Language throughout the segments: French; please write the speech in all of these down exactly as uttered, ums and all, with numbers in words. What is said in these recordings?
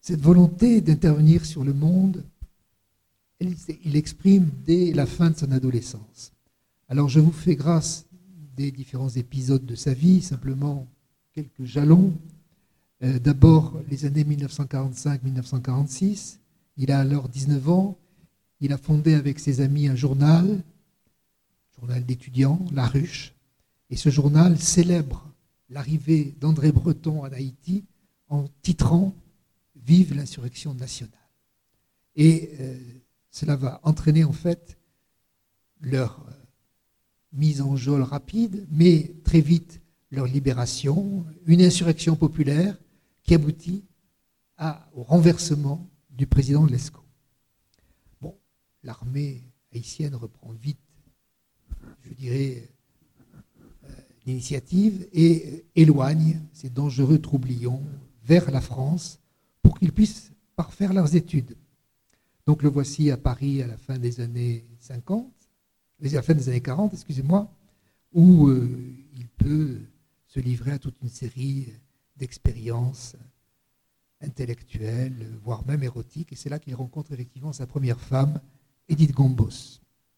Cette volonté d'intervenir sur le monde, il l'exprime dès la fin de son adolescence. Alors je vous fais grâce des différents épisodes de sa vie, simplement quelques jalons. Euh, d'abord, les années mille neuf cent quarante-cinq mille neuf cent quarante-six, il a alors dix-neuf ans, il a fondé avec ses amis un journal, journal d'étudiants, La Ruche, et ce journal célèbre l'arrivée d'André Breton en Haïti en titrant « Vive l'insurrection nationale ». Et euh, cela va entraîner en fait leur euh, mise en geôle rapide, mais très vite leur libération, une insurrection populaire qui aboutit à, au renversement du président Lescaut. Bon, l'armée haïtienne reprend vite, je dirais, euh, l'initiative et éloigne ces dangereux troublions vers la France pour qu'ils puissent parfaire leurs études. Donc le voici à Paris à la fin des années cinquante, à la fin des années quarante, excusez-moi, où euh, il peut se livrer à toute une série d'expériences intellectuelles, voire même érotiques, et c'est là qu'il rencontre effectivement sa première femme, Édith Gombos.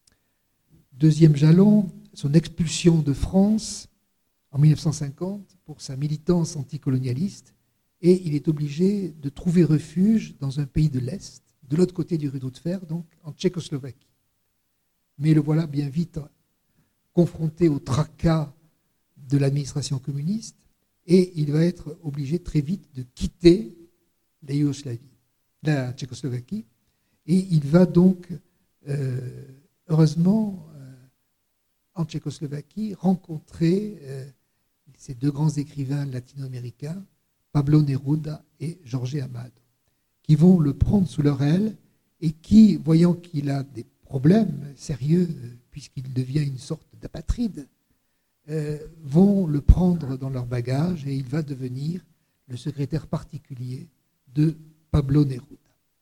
Deuxième jalon, son expulsion de France en mille neuf cent cinquante pour sa militance anticolonialiste, et il est obligé de trouver refuge dans un pays de l'Est, de l'autre côté du rideau de fer, donc en Tchécoslovaquie. Mais le voilà bien vite confronté au tracas de l'administration communiste, et il va être obligé très vite de quitter la Yougoslavie, la Tchécoslovaquie, et il va donc, euh, heureusement, euh, en Tchécoslovaquie, rencontrer euh, ces deux grands écrivains latino-américains, Pablo Neruda et Jorge Amado, qui vont le prendre sous leur aile et qui, voyant qu'il a des problèmes sérieux, puisqu'il devient une sorte d'apatride, euh, vont le prendre dans leur bagage et il va devenir le secrétaire particulier de Pablo Neruda.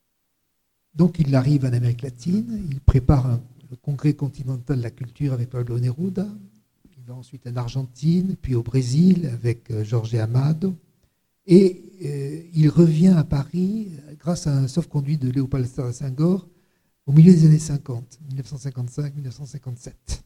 Donc il arrive en Amérique latine, il prépare un, le congrès continental de la culture avec Pablo Neruda, il va ensuite en Argentine, puis au Brésil avec euh, Jorge Amado, et euh, il revient à Paris grâce à un sauf-conduit de Léopold Sédar Senghor au milieu des années cinquante, mille neuf cent cinquante-cinq mille neuf cent cinquante-sept.